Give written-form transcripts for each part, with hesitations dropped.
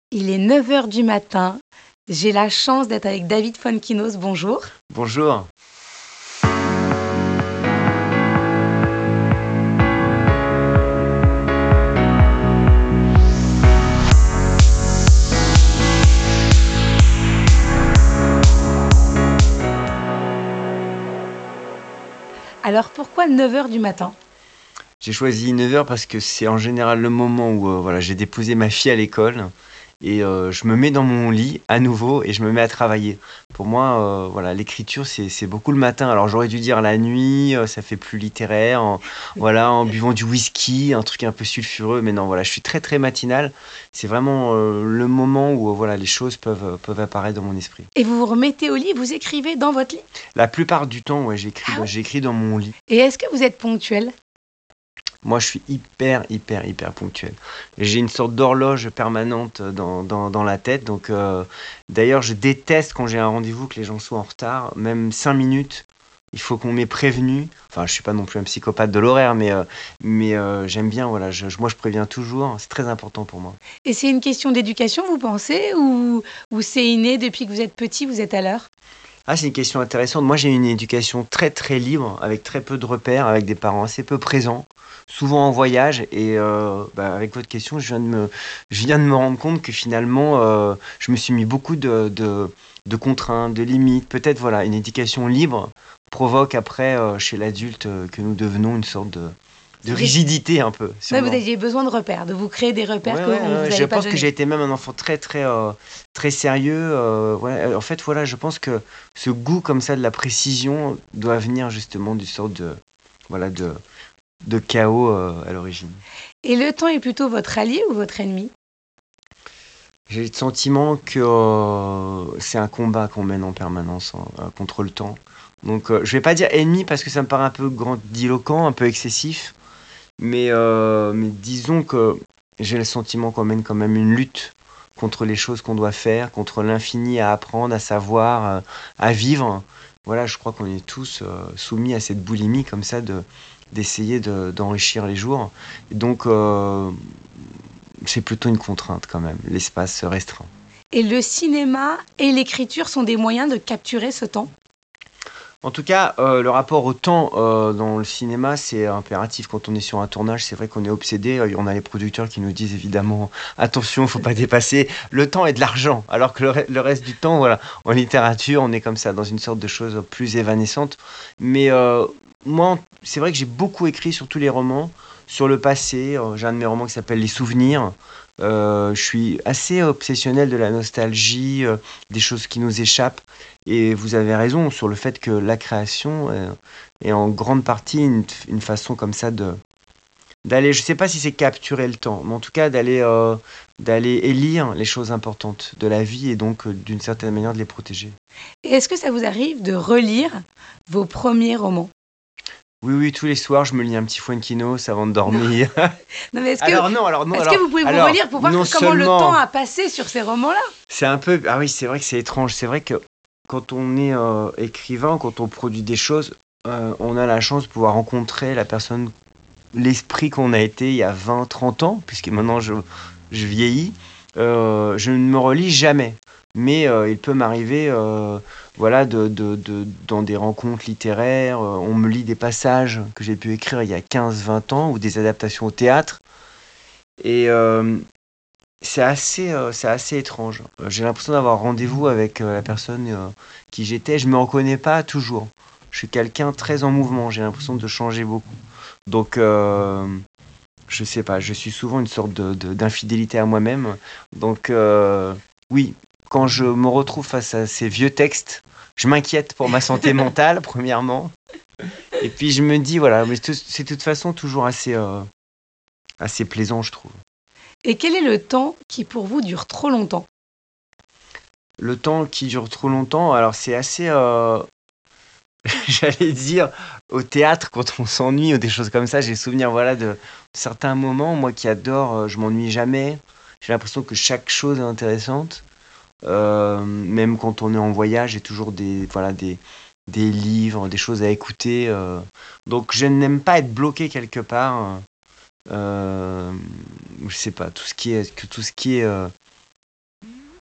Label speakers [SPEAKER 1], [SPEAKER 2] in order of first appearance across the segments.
[SPEAKER 1] Il est 9 heures du matin. J'ai la chance d'être avec David Fonkinos. Bonjour.
[SPEAKER 2] Bonjour.
[SPEAKER 1] Alors pourquoi 9 heures du matin?
[SPEAKER 2] J'ai choisi 9 heures parce que c'est en général le moment où voilà, j'ai déposé ma fille à l'école et je me mets dans mon lit à nouveau et je me mets à travailler. Pour moi, voilà, l'écriture, c'est beaucoup le matin. Alors j'aurais dû dire la nuit, ça fait plus littéraire, voilà, en buvant du whisky, un truc un peu sulfureux, mais non, voilà, je suis très très matinal. C'est vraiment le moment où voilà, les choses peuvent apparaître dans mon esprit.
[SPEAKER 1] Et vous vous remettez au lit, vous écrivez dans votre lit?
[SPEAKER 2] La plupart du temps, ouais,
[SPEAKER 1] Ah ouais?
[SPEAKER 2] j'écris dans mon lit.
[SPEAKER 1] Et est-ce que vous êtes ponctuel?
[SPEAKER 2] Moi, je suis hyper ponctuel. J'ai une sorte d'horloge permanente dans la tête. Donc, d'ailleurs, je déteste quand j'ai un rendez-vous que les gens soient en retard. Même 5 minutes, il faut qu'on m'ait prévenu. Enfin, je suis pas non plus un psychopathe de l'horaire, mais j'aime bien. Voilà, moi, je préviens toujours. C'est très important pour moi.
[SPEAKER 1] Et c'est une question d'éducation, vous pensez, ou c'est inné depuis que vous êtes petit, vous êtes à l'heure?
[SPEAKER 2] Ah, c'est une question intéressante. Moi, j'ai une éducation très très libre, avec très peu de repères, avec des parents assez peu présents, souvent en voyage. Et avec votre question, je viens de me rendre compte que finalement, je me suis mis beaucoup de contraintes, de limites. Peut-être, voilà, une éducation libre provoque après, chez l'adulte que nous devenons, une sorte de
[SPEAKER 1] Vous êtes...
[SPEAKER 2] rigidité un peu,
[SPEAKER 1] Ouais, vous
[SPEAKER 2] sûrement.
[SPEAKER 1] aviez besoin de repères, de vous créer des repères
[SPEAKER 2] Ouais,
[SPEAKER 1] qu'on
[SPEAKER 2] ouais,
[SPEAKER 1] ne
[SPEAKER 2] ouais,
[SPEAKER 1] vous
[SPEAKER 2] je
[SPEAKER 1] avait pas
[SPEAKER 2] pense que
[SPEAKER 1] donnés.
[SPEAKER 2] j'ai été même un enfant très sérieux. Ouais. En fait, voilà, je pense que ce goût comme ça de la précision doit venir justement du sort voilà, de chaos à l'origine.
[SPEAKER 1] Et le temps est plutôt votre allié ou votre ennemi?
[SPEAKER 2] J'ai le sentiment que c'est un combat qu'on mène en permanence contre le temps. Donc, je vais pas dire ennemi parce que ça me paraît un peu grandiloquent, un peu excessif, mais disons que j'ai le sentiment qu'on mène quand même une lutte contre les choses qu'on doit faire, contre l'infini à apprendre, à savoir, à vivre. Voilà, je crois qu'on est tous soumis à cette boulimie comme ça d'essayer d'enrichir les jours. Et donc, c'est plutôt une contrainte quand même, l'espace restreint.
[SPEAKER 1] Et le cinéma et l'écriture sont des moyens de capturer ce temps?
[SPEAKER 2] En tout cas, le rapport au temps dans le cinéma, c'est impératif. Quand on est sur un tournage, c'est vrai qu'on est obsédé. On a les producteurs qui nous disent évidemment, attention, faut pas dépasser le temps et de l'argent. Alors que le reste du temps, voilà, en littérature, on est comme ça, dans une sorte de chose plus évanescente. Mais moi, c'est vrai que j'ai beaucoup écrit sur tous les romans, sur le passé. J'ai un de mes romans qui s'appelle Les Souvenirs. Je suis assez obsessionnel de la nostalgie, des choses qui nous échappent. Et vous avez raison sur le fait que la création est en grande partie une façon comme ça d'aller, je sais pas si c'est capturer le temps, mais en tout cas d'aller élire les choses importantes de la vie et donc d'une certaine manière de les protéger.
[SPEAKER 1] Et est-ce que ça vous arrive de relire vos premiers romans?
[SPEAKER 2] Oui, oui, tous les soirs, je me lis un petit Fuenquinos avant de
[SPEAKER 1] Non,
[SPEAKER 2] dormir.
[SPEAKER 1] non, mais est-ce que vous pouvez vous
[SPEAKER 2] Alors,
[SPEAKER 1] relire pour voir
[SPEAKER 2] non
[SPEAKER 1] comment le temps
[SPEAKER 2] seulement,
[SPEAKER 1] a passé sur ces romans-là?
[SPEAKER 2] c'est un peu, ah oui, c'est vrai que c'est étrange. C'est vrai que quand on est écrivain, quand on produit des choses, on a la chance de pouvoir rencontrer la personne, l'esprit qu'on a été il y a 20, 30 ans, puisque maintenant je vieillis. Je ne me relis jamais. Mais il peut m'arriver, voilà, dans des rencontres littéraires, on me lit des passages que j'ai pu écrire il y a 15, 20 ans, ou des adaptations au théâtre. Et c'est assez étrange. J'ai l'impression d'avoir rendez-vous avec la personne qui j'étais. Je me reconnais pas toujours. Je suis quelqu'un très en mouvement. J'ai l'impression de changer beaucoup. Donc, je sais pas. Je suis souvent une sorte d'infidélité à moi-même. Donc, oui, quand je me retrouve face à ces vieux textes, je m'inquiète pour ma santé mentale, premièrement. Et puis, je me dis, voilà, mais c'est de toute façon toujours assez plaisant, je trouve.
[SPEAKER 1] Et quel est le temps qui pour vous dure trop longtemps?
[SPEAKER 2] Le temps qui dure trop longtemps, alors c'est assez, j'allais dire, au théâtre quand on s'ennuie ou des choses comme ça. J'ai souvenir, voilà, de certains moments. Moi qui adore, je m'ennuie jamais. J'ai l'impression que chaque chose est intéressante. Même quand on est en voyage, j'ai toujours voilà, des livres, des choses à écouter. Donc je n'aime pas être bloqué quelque part. Je sais pas, tout ce qui est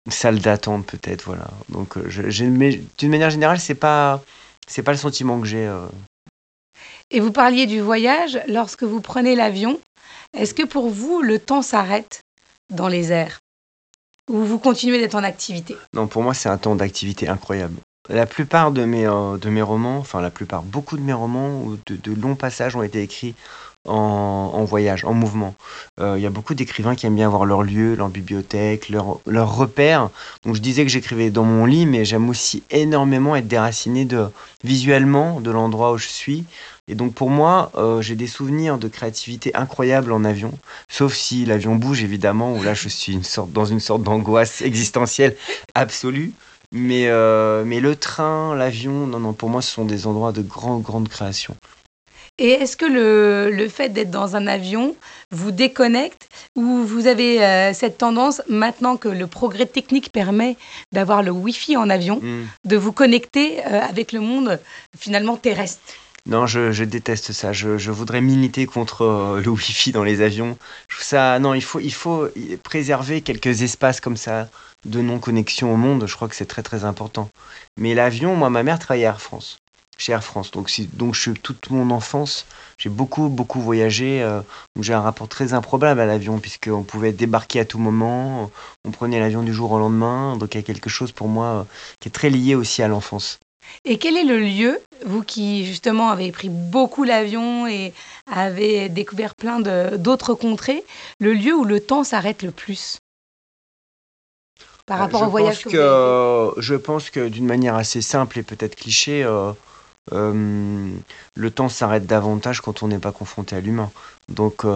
[SPEAKER 2] salle d'attente peut-être, voilà. Donc, mais d'une manière générale, c'est pas le sentiment que j'ai.
[SPEAKER 1] Et vous parliez du voyage, lorsque vous prenez l'avion, est-ce que pour vous, le temps s'arrête dans les airs? Ou vous continuez d'être en activité?
[SPEAKER 2] Non, pour moi, c'est un temps d'activité incroyable. La plupart de mes romans, enfin la plupart, beaucoup de mes romans ou de longs passages ont été écrits en voyage, en mouvement. Il y a beaucoup d'écrivains qui aiment bien avoir leur lieu, leur bibliothèque, leur repère. Donc je disais que j'écrivais dans mon lit, mais j'aime aussi énormément être déraciné visuellement de l'endroit où je suis. Et donc pour moi, j'ai des souvenirs de créativité incroyables en avion, sauf si l'avion bouge évidemment, où là je suis dans une sorte d'angoisse existentielle absolue. Mais le train, l'avion, non, non, pour moi, ce sont des endroits de grande création.
[SPEAKER 1] Et est-ce que le fait d'être dans un avion vous déconnecte ou vous avez cette tendance, maintenant que le progrès technique permet d'avoir le Wi-Fi en avion,
[SPEAKER 2] Hmm.
[SPEAKER 1] de vous connecter avec le monde finalement terrestre?
[SPEAKER 2] Non, je déteste ça. Je voudrais militer contre le Wi-Fi dans les avions. Je trouve ça, non, il faut préserver quelques espaces comme ça de non-connexion au monde. Je crois que c'est très très important. Mais l'avion, moi, ma mère travaillait à Air France, chez Air France. Donc toute mon enfance, j'ai beaucoup voyagé. Donc j'ai un rapport très improbable à l'avion puisqu'on pouvait débarquer à tout moment. On prenait l'avion du jour au lendemain. Donc il y a quelque chose pour moi qui est très lié aussi à l'enfance.
[SPEAKER 1] Et quel est le lieu, vous qui justement avez pris beaucoup l'avion et avez découvert plein d'autres contrées, le lieu où le temps s'arrête le plus par rapport au voyage que vous avez fait?
[SPEAKER 2] Je pense que d'une manière assez simple et peut-être cliché, euh, le temps s'arrête davantage quand on n'est pas confronté à l'humain. Donc,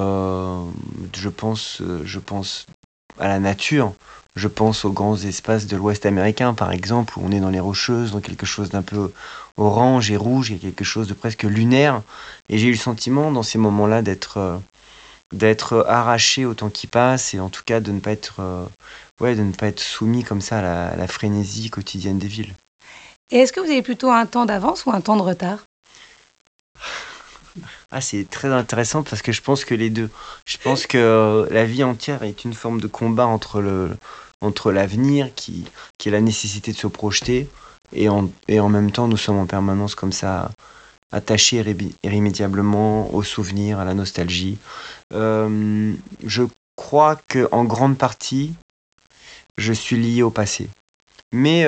[SPEAKER 2] je pense à la nature. Je pense aux grands espaces de l'Ouest américain, par exemple, où on est dans les Rocheuses, dans quelque chose d'un peu orange et rouge, il y a quelque chose de presque lunaire. Et j'ai eu le sentiment, dans ces moments-là, d'être arraché au temps qui passe et en tout cas de ne pas être, ouais, de ne pas être soumis comme ça à la frénésie quotidienne des villes.
[SPEAKER 1] Et est-ce que vous avez plutôt un temps d'avance ou un temps de retard?
[SPEAKER 2] Ah, c'est très intéressant parce que je pense que les deux. Je pense que la vie entière est une forme de combat entre l'avenir qui est la nécessité de se projeter et en même temps nous sommes en permanence comme ça attachés irrémédiablement aux souvenirs, à la nostalgie. Je crois que en grande partie, je suis lié au passé. Mais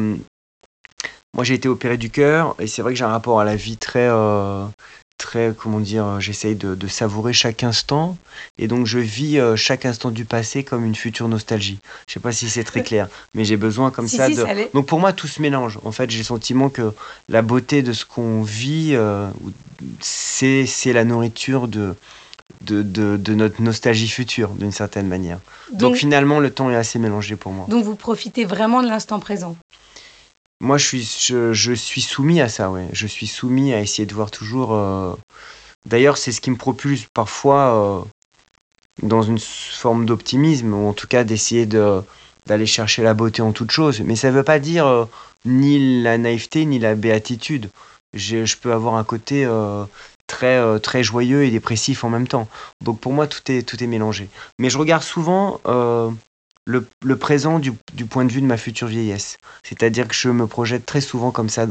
[SPEAKER 2] moi, j'ai été opéré du cœur et c'est vrai que j'ai un rapport à la vie très, comment dire, j'essaye de savourer chaque instant et donc je vis chaque instant du passé comme une future nostalgie. Je sais pas si c'est très clair, mais j'ai besoin comme
[SPEAKER 1] Si,
[SPEAKER 2] ça
[SPEAKER 1] si,
[SPEAKER 2] de.
[SPEAKER 1] ça l'est.
[SPEAKER 2] Donc pour moi, tout se mélange. En fait, j'ai le sentiment que la beauté de ce qu'on vit, c'est la nourriture de notre nostalgie future, d'une certaine manière. Donc
[SPEAKER 1] Donc,
[SPEAKER 2] finalement, le temps est assez mélangé pour moi.
[SPEAKER 1] donc vous profitez vraiment de l'instant présent.
[SPEAKER 2] Moi, je suis soumis à ça, ouais. Je suis soumis à essayer de voir toujours. D'ailleurs, c'est ce qui me propulse parfois dans une forme d'optimisme, ou en tout cas d'essayer d'aller chercher la beauté en toute chose. Mais ça ne veut pas dire ni la naïveté, ni la béatitude. Je peux avoir un côté très joyeux et dépressif en même temps. Donc pour moi, tout est mélangé. Mais je regarde souvent le présent du point de vue de ma future vieillesse. C'est-à-dire que je me projette très souvent comme ça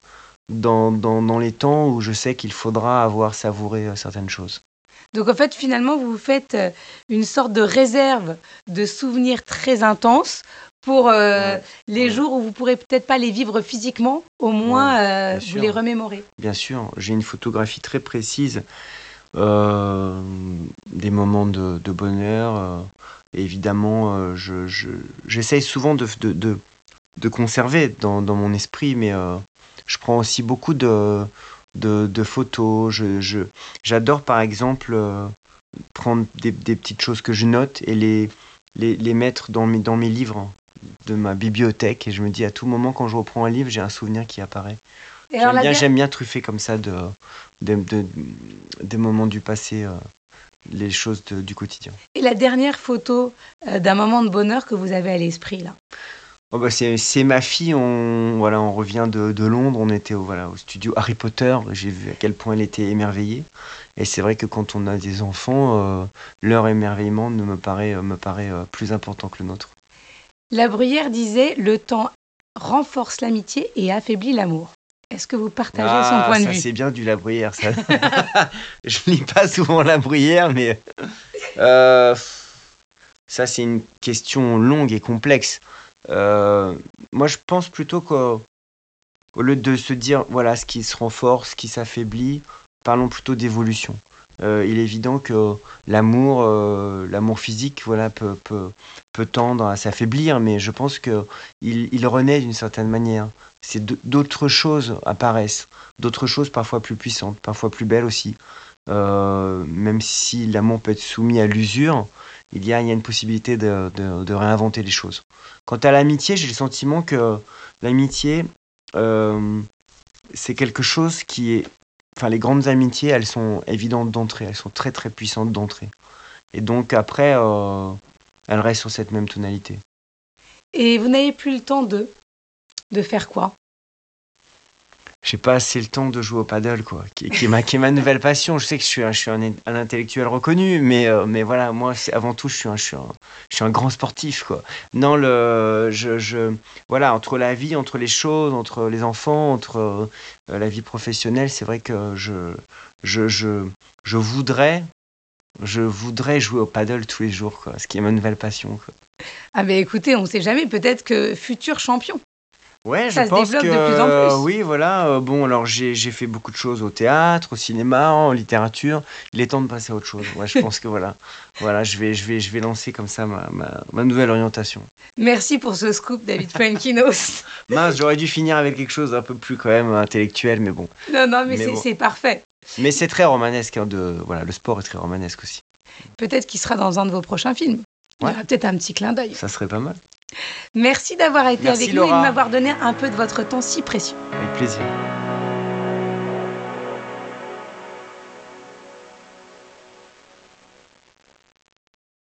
[SPEAKER 2] dans les temps où je sais qu'il faudra avoir savouré certaines choses.
[SPEAKER 1] Donc en fait, finalement, vous faites une sorte de réserve de souvenirs très intenses pour
[SPEAKER 2] Ouais,
[SPEAKER 1] les
[SPEAKER 2] ouais,
[SPEAKER 1] jours où vous pourrez peut-être pas les vivre physiquement, au
[SPEAKER 2] ouais,
[SPEAKER 1] moins
[SPEAKER 2] bien
[SPEAKER 1] vous les
[SPEAKER 2] sûr.
[SPEAKER 1] remémorez.
[SPEAKER 2] Bien sûr, j'ai une photographie très précise euh, des moments de bonheur. Et évidemment, j'essaye souvent de conserver dans mon esprit, mais je prends aussi beaucoup de photos. J'adore par exemple prendre des petites choses que je note et les mettre dans mes livres de ma bibliothèque. Et je me dis à tout moment, quand je reprends un livre, j'ai un souvenir qui apparaît.
[SPEAKER 1] Et alors
[SPEAKER 2] J'aime bien truffer comme ça de, de- des moments du passé, les choses du quotidien.
[SPEAKER 1] et la dernière photo d'un moment de bonheur que vous avez à l'esprit là.
[SPEAKER 2] Oh bah c'est ma fille, voilà, on revient de Londres, on était voilà, au studio Harry Potter, j'ai vu à quel point elle était émerveillée. Et c'est vrai que quand on a des enfants, leur émerveillement me paraît plus important que le nôtre.
[SPEAKER 1] La Bruyère disait: «Le temps renforce l'amitié et affaiblit l'amour». Est-ce que vous partagez son
[SPEAKER 2] Ah,
[SPEAKER 1] point de
[SPEAKER 2] ça
[SPEAKER 1] vue?
[SPEAKER 2] c'est bien du La Bruyère, ça. Je lis pas souvent La Bruyère, mais euh, ça c'est une question longue et complexe. Euh, Moi, je pense plutôt qu'au lieu de se dire, voilà, ce qui se renforce, ce qui s'affaiblit, parlons plutôt d'évolution. Il est évident que l'amour physique, voilà, peut tendre à s'affaiblir, mais je pense que il renaît d'une certaine manière. D'autres choses apparaissent, d'autres choses parfois plus puissantes, parfois plus belles aussi. Même si l'amour peut être soumis à l'usure, il y a une possibilité de réinventer les choses. Quant à l'amitié, j'ai le sentiment que l'amitié, euh, c'est quelque chose qui est... Enfin, les grandes amitiés, elles sont évidentes d'entrée, elles sont très très puissantes d'entrée. Et donc après, elles restent sur cette même tonalité.
[SPEAKER 1] Et vous n'avez plus le temps de faire quoi?
[SPEAKER 2] J'ai pas assez le temps de jouer au paddle, quoi, qui est ma nouvelle passion. Je sais que je suis un intellectuel reconnu, mais voilà, moi, avant tout, je suis un grand sportif, quoi. Non, voilà, entre la vie, entre les choses, entre les enfants, entre la vie professionnelle, c'est vrai que je, je, je voudrais, je voudrais jouer au paddle tous les jours, quoi, ce qui est ma nouvelle passion, quoi.
[SPEAKER 1] Ah beh, écoutez, on ne sait jamais, peut-être que futur champion.
[SPEAKER 2] Ouais, je
[SPEAKER 1] Ça se
[SPEAKER 2] pense
[SPEAKER 1] développe de plus en
[SPEAKER 2] que
[SPEAKER 1] plus.
[SPEAKER 2] oui, voilà. Bon, alors j'ai fait beaucoup de choses au théâtre, au cinéma, en littérature. Il est temps de passer à autre chose. Ouais, je pense que voilà, je vais lancer comme ça ma nouvelle orientation.
[SPEAKER 1] Merci pour ce scoop, David Fuenkinos.
[SPEAKER 2] Mince, j'aurais dû finir avec quelque chose d'un peu plus quand même intellectuel, mais bon,
[SPEAKER 1] Non, non, mais
[SPEAKER 2] mais
[SPEAKER 1] c'est
[SPEAKER 2] bon.
[SPEAKER 1] c'est parfait.
[SPEAKER 2] Mais c'est très romanesque, hein, voilà, le sport est très romanesque aussi.
[SPEAKER 1] Peut-être qu'il sera dans un de vos prochains films. Il y
[SPEAKER 2] Ouais,
[SPEAKER 1] aura peut-être un petit clin d'œil.
[SPEAKER 2] ça serait pas mal.
[SPEAKER 1] Merci d'avoir été
[SPEAKER 2] Merci
[SPEAKER 1] avec nous et de
[SPEAKER 2] Laura,
[SPEAKER 1] m'avoir donné un peu de votre temps si précieux.
[SPEAKER 2] avec plaisir.